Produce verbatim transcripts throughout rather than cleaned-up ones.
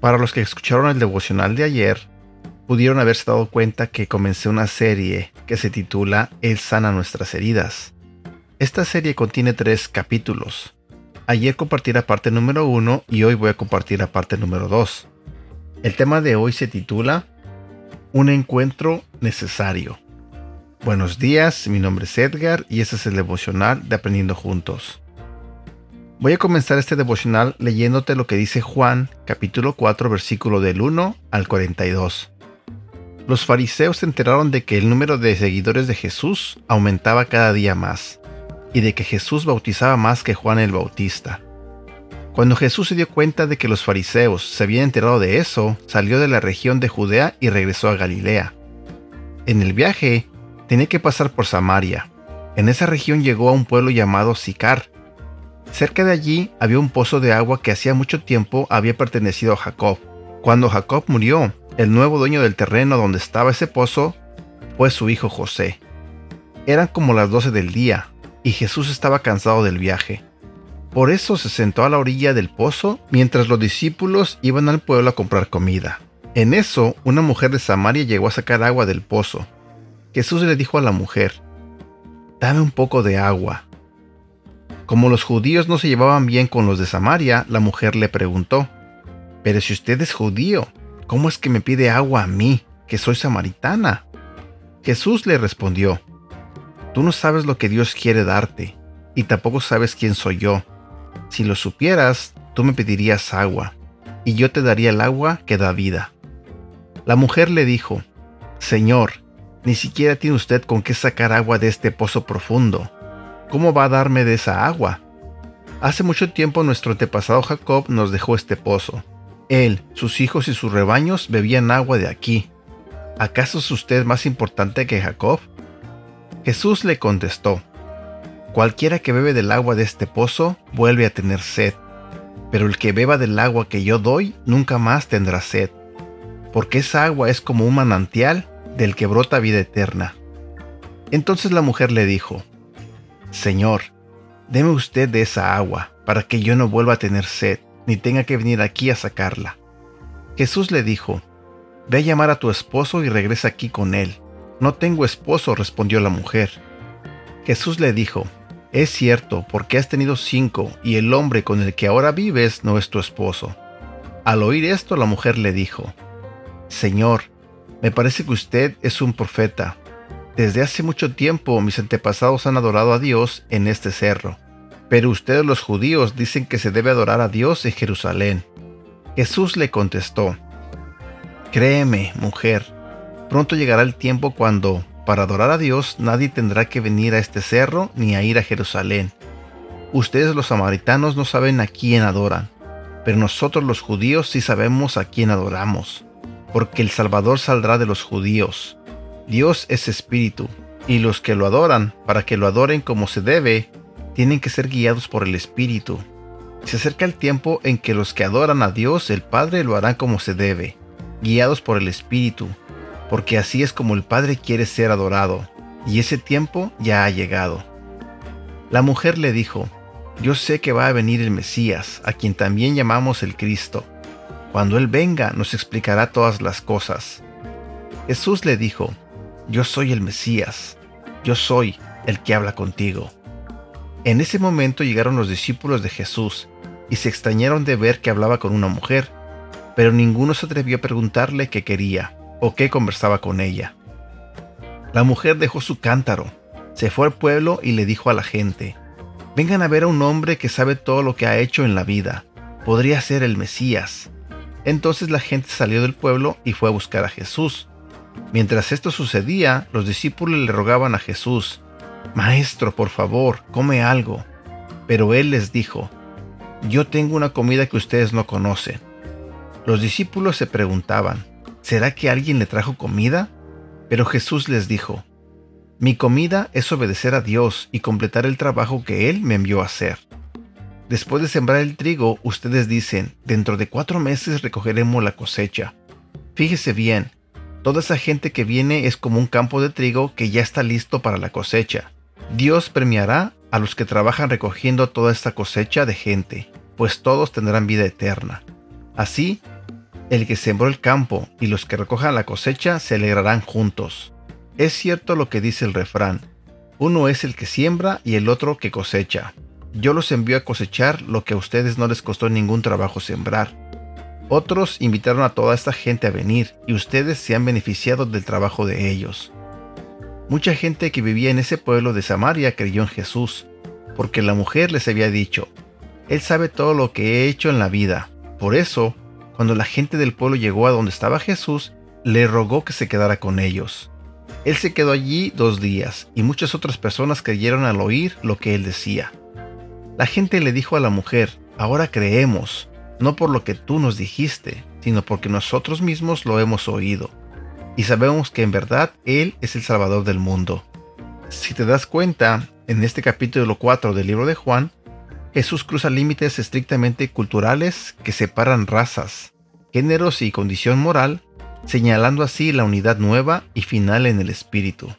Para los que escucharon el devocional de ayer, pudieron haberse dado cuenta que comencé una serie que se titula Él sana nuestras heridas. Esta serie contiene tres capítulos. Ayer compartí la parte número uno y hoy voy a compartir la parte número dos. El tema de hoy se titula Un encuentro necesario. Buenos días, mi nombre es Edgar y este es el devocional de Aprendiendo Juntos. Voy a comenzar este devocional leyéndote lo que dice Juan, capítulo cuatro, versículo del uno al cuarenta y dos. Los fariseos se enteraron de que el número de seguidores de Jesús aumentaba cada día más, y de que Jesús bautizaba más que Juan el Bautista. Cuando Jesús se dio cuenta de que los fariseos se habían enterado de eso, salió de la región de Judea y regresó a Galilea. En el viaje, tenía que pasar por Samaria. En esa región llegó a un pueblo llamado Sicar. Cerca de allí había un pozo de agua que hacía mucho tiempo había pertenecido a Jacob. Cuando Jacob murió, el nuevo dueño del terreno donde estaba ese pozo fue su hijo José. Eran como las doce del día, y Jesús estaba cansado del viaje. Por eso se sentó a la orilla del pozo mientras los discípulos iban al pueblo a comprar comida. En eso, una mujer de Samaria llegó a sacar agua del pozo. Jesús le dijo a la mujer: «Dame un poco de agua». Como los judíos no se llevaban bien con los de Samaria, la mujer le preguntó: «Pero si usted es judío, ¿cómo es que me pide agua a mí, que soy samaritana?» Jesús le respondió: «Tú no sabes lo que Dios quiere darte, y tampoco sabes quién soy yo. Si lo supieras, tú me pedirías agua, y yo te daría el agua que da vida». La mujer le dijo: «Señor, ni siquiera tiene usted con qué sacar agua de este pozo profundo. ¿Cómo va a darme de esa agua? Hace mucho tiempo nuestro antepasado Jacob nos dejó este pozo. Él, sus hijos y sus rebaños bebían agua de aquí. ¿Acaso es usted más importante que Jacob?». Jesús le contestó: «Cualquiera que bebe del agua de este pozo vuelve a tener sed, pero el que beba del agua que yo doy nunca más tendrá sed, porque esa agua es como un manantial del que brota vida eterna». Entonces la mujer le dijo: «Señor, deme usted de esa agua, para que yo no vuelva a tener sed, ni tenga que venir aquí a sacarla». Jesús le dijo: «Ve a llamar a tu esposo y regresa aquí con él». «No tengo esposo», respondió la mujer. Jesús le dijo: «Es cierto, porque has tenido cinco, y el hombre con el que ahora vives no es tu esposo». Al oír esto, la mujer le dijo: «Señor, me parece que usted es un profeta. Desde hace mucho tiempo mis antepasados han adorado a Dios en este cerro, pero ustedes los judíos dicen que se debe adorar a Dios en Jerusalén». Jesús le contestó: «Créeme, mujer, pronto llegará el tiempo cuando, para adorar a Dios, nadie tendrá que venir a este cerro ni a ir a Jerusalén. Ustedes los samaritanos no saben a quién adoran, pero nosotros los judíos sí sabemos a quién adoramos, porque el Salvador saldrá de los judíos. Dios es espíritu, y los que lo adoran, para que lo adoren como se debe, tienen que ser guiados por el Espíritu. Se acerca el tiempo en que los que adoran a Dios el Padre lo harán como se debe, guiados por el Espíritu, porque así es como el Padre quiere ser adorado, y ese tiempo ya ha llegado». La mujer le dijo: «Yo sé que va a venir el Mesías, a quien también llamamos el Cristo. Cuando Él venga, nos explicará todas las cosas». Jesús le dijo: «Yo soy el Mesías, yo soy el que habla contigo». En ese momento llegaron los discípulos de Jesús y se extrañaron de ver que hablaba con una mujer, pero ninguno se atrevió a preguntarle qué quería o qué conversaba con ella. La mujer dejó su cántaro, se fue al pueblo y le dijo a la gente: «Vengan a ver a un hombre que sabe todo lo que ha hecho en la vida. Podría ser el Mesías». Entonces la gente salió del pueblo y fue a buscar a Jesús. Mientras esto sucedía, los discípulos le rogaban a Jesús: «Maestro, por favor, come algo». Pero él les dijo: «Yo tengo una comida que ustedes no conocen». Los discípulos se preguntaban: ¿será que alguien le trajo comida? Pero Jesús les dijo: «Mi comida es obedecer a Dios y completar el trabajo que Él me envió a hacer. Después de sembrar el trigo, ustedes dicen: dentro de cuatro meses recogeremos la cosecha. Fíjese bien, toda esa gente que viene es como un campo de trigo que ya está listo para la cosecha. Dios premiará a los que trabajan recogiendo toda esta cosecha de gente, pues todos tendrán vida eterna. Así El que sembró el campo y los que recojan la cosecha se alegrarán juntos. Es cierto lo que dice el refrán: uno es el que siembra y el otro que cosecha. Yo los envío a cosechar lo que a ustedes no les costó ningún trabajo sembrar. Otros invitaron a toda esta gente a venir y ustedes se han beneficiado del trabajo de ellos. Mucha gente que vivía en ese pueblo de Samaria creyó en Jesús, porque la mujer les había dicho: Él sabe todo lo que he hecho en la vida. Por eso, cuando la gente del pueblo llegó a donde estaba Jesús, le rogó que se quedara con ellos. Él se quedó allí dos días, y muchas otras personas creyeron al oír lo que él decía. La gente le dijo a la mujer: ahora creemos, no por lo que tú nos dijiste, sino porque nosotros mismos lo hemos oído, y sabemos que en verdad Él es el Salvador del mundo. Si te das cuenta, en este capítulo cuatro del libro de Juan, Jesús cruza límites estrictamente culturales que separan razas, géneros y condición moral, señalando así la unidad nueva y final en el Espíritu.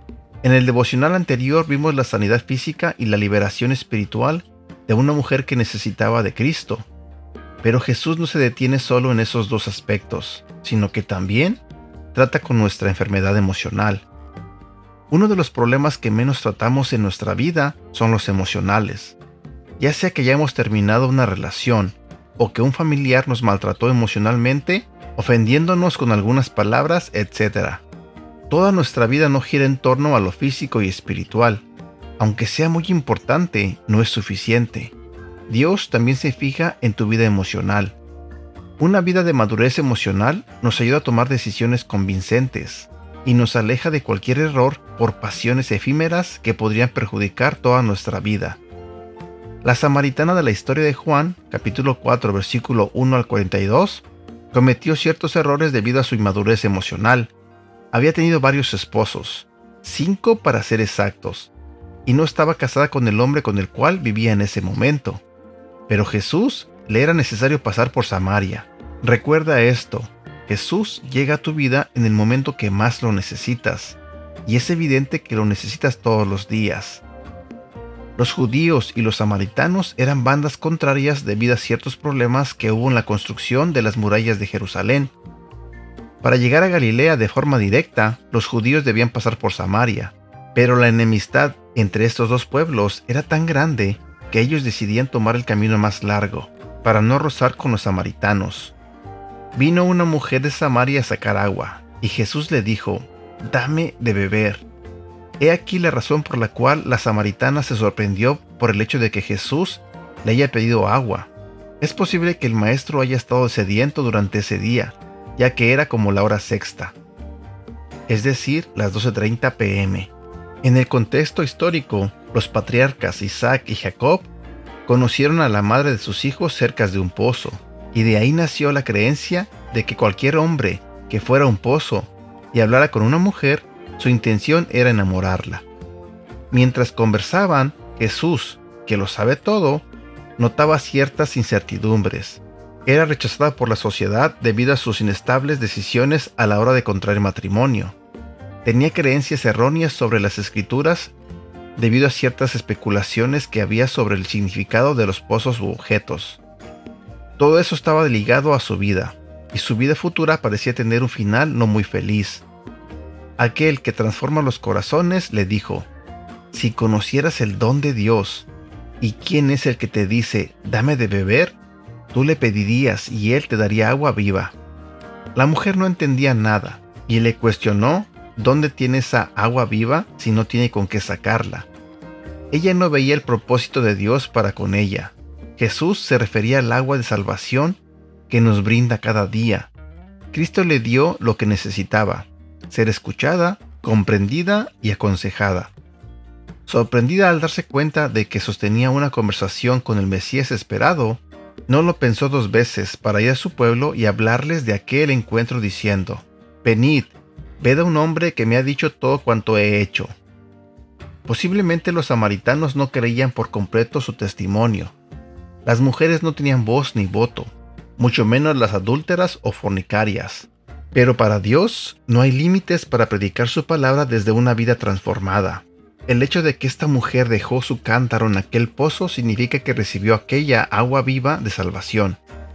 En el devocional anterior vimos la sanidad física y la liberación espiritual de una mujer que necesitaba de Cristo. Pero Jesús no se detiene solo en esos dos aspectos, sino que también trata con nuestra enfermedad emocional. Uno de los problemas que menos tratamos en nuestra vida son los emocionales. Ya sea que hayamos terminado una relación o que un familiar nos maltrató emocionalmente, ofendiéndonos con algunas palabras, etcétera. Toda nuestra vida no gira en torno a lo físico y espiritual. Aunque sea muy importante, no es suficiente. Dios también se fija en tu vida emocional. Una vida de madurez emocional nos ayuda a tomar decisiones convincentes y nos aleja de cualquier error por pasiones efímeras que podrían perjudicar toda nuestra vida. La samaritana de la historia de Juan, capítulo cuatro, versículo uno al cuarenta y dos, cometió ciertos errores debido a su inmadurez emocional. Había tenido varios esposos, cinco para ser exactos, y no estaba casada con el hombre con el cual vivía en ese momento. Pero Jesús le era necesario pasar por Samaria. Recuerda esto: Jesús llega a tu vida en el momento que más lo necesitas, y es evidente que lo necesitas todos los días. Los judíos y los samaritanos eran bandas contrarias debido a ciertos problemas que hubo en la construcción de las murallas de Jerusalén. Para llegar a Galilea de forma directa, los judíos debían pasar por Samaria, pero la enemistad entre estos dos pueblos era tan grande que ellos decidían tomar el camino más largo, para no rozar con los samaritanos. Vino una mujer de Samaria a sacar agua, y Jesús le dijo: «Dame de beber». He aquí la razón por la cual la samaritana se sorprendió por el hecho de que Jesús le haya pedido agua. Es posible que el maestro haya estado sediento durante ese día, ya que era como la hora sexta, es decir, las doce treinta pe eme. En el contexto histórico, los patriarcas Isaac y Jacob conocieron a la madre de sus hijos cerca de un pozo, y de ahí nació la creencia de que cualquier hombre que fuera a un pozo y hablara con una mujer, su intención era enamorarla. Mientras conversaban, Jesús, que lo sabe todo, notaba ciertas incertidumbres. Era rechazada por la sociedad debido a sus inestables decisiones a la hora de contraer matrimonio. Tenía creencias erróneas sobre las escrituras debido a ciertas especulaciones que había sobre el significado de los pozos u objetos. Todo eso estaba ligado a su vida, y su vida futura parecía tener un final no muy feliz. Aquel que transforma los corazones le dijo: «Si conocieras el don de Dios, y quién es el que te dice, dame de beber, tú le pedirías y él te daría agua viva». La mujer no entendía nada, y le cuestionó dónde tiene esa agua viva si no tiene con qué sacarla. Ella no veía el propósito de Dios para con ella. Jesús se refería al agua de salvación que nos brinda cada día. Cristo le dio lo que necesitaba: ser escuchada, comprendida y aconsejada. Sorprendida al darse cuenta de que sostenía una conversación con el Mesías esperado, no lo pensó dos veces para ir a su pueblo y hablarles de aquel encuentro diciendo: «Venid, ved a un hombre que me ha dicho todo cuanto he hecho». Posiblemente los samaritanos no creían por completo su testimonio. Las mujeres no tenían voz ni voto, mucho menos las adúlteras o fornicarias. Pero para Dios no hay límites para predicar su palabra desde una vida transformada. El hecho de que esta mujer dejó su cántaro en aquel pozo significa que recibió aquella agua viva de salvación.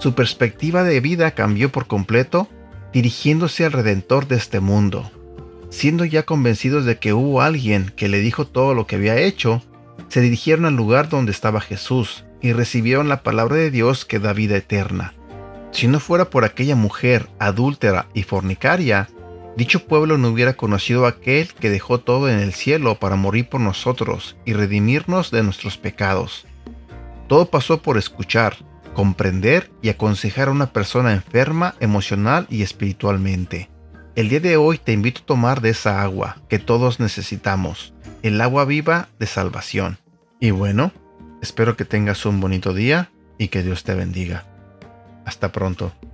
Su perspectiva de vida cambió por completo, dirigiéndose al Redentor de este mundo. Siendo ya convencidos de que hubo alguien que le dijo todo lo que había hecho, se dirigieron al lugar donde estaba Jesús y recibieron la palabra de Dios que da vida eterna. Si no fuera por aquella mujer adúltera y fornicaria, dicho pueblo no hubiera conocido a aquel que dejó todo en el cielo para morir por nosotros y redimirnos de nuestros pecados. Todo pasó por escuchar, comprender y aconsejar a una persona enferma emocional y espiritualmente. El día de hoy te invito a tomar de esa agua que todos necesitamos, el agua viva de salvación. Y bueno, espero que tengas un bonito día y que Dios te bendiga. Hasta pronto.